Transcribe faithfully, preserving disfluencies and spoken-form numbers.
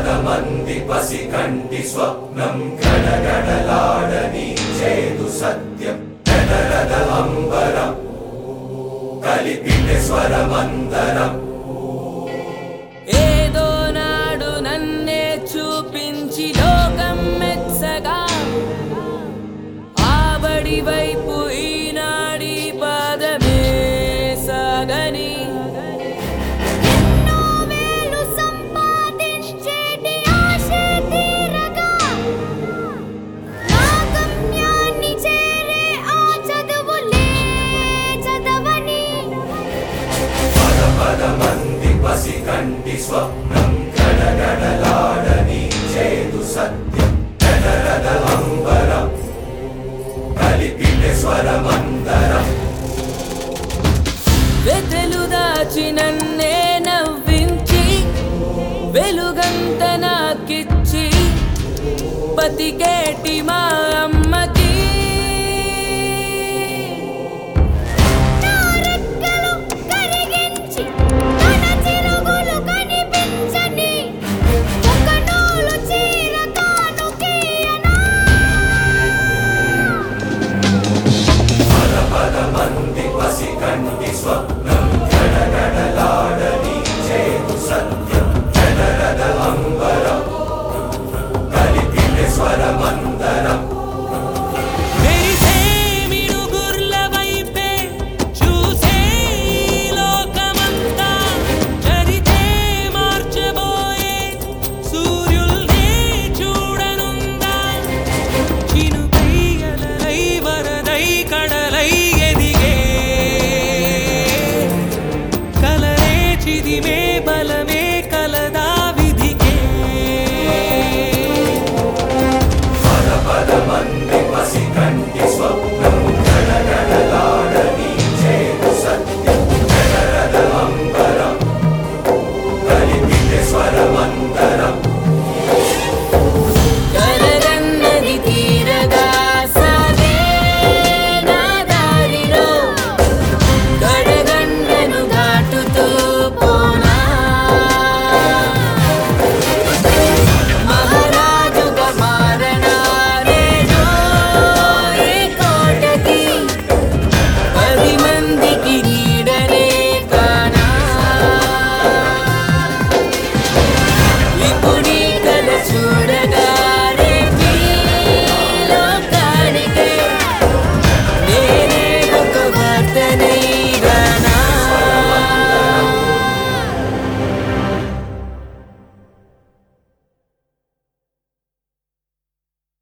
మంది పసి కంటి స్వప్నం గడగడలాడని చేదు సత్యం జనరద అంబరం కలిపితే స్వరమందరం ఏదో నాడు నన్నే చూపించి లోకం మెచ్చగా ఆబడి వైపు ఈనాడి పాదమే సాగని ఎన్నో వేలు సంపాదించేటి ఆశ తీరగా నా గమ్యాన్ని చేరే ఆ చదువులే చదవని పద పద మంది పసి కంటి స్వప్నం గడగడలాడని చేదు సత్యం జనరద అంబరం కలిపితే స్వరమందరం వెతలు దాచి నన్నే నవ్వించి వెలుగంత నాకిచ్చి బతికేటి మా అమ్మ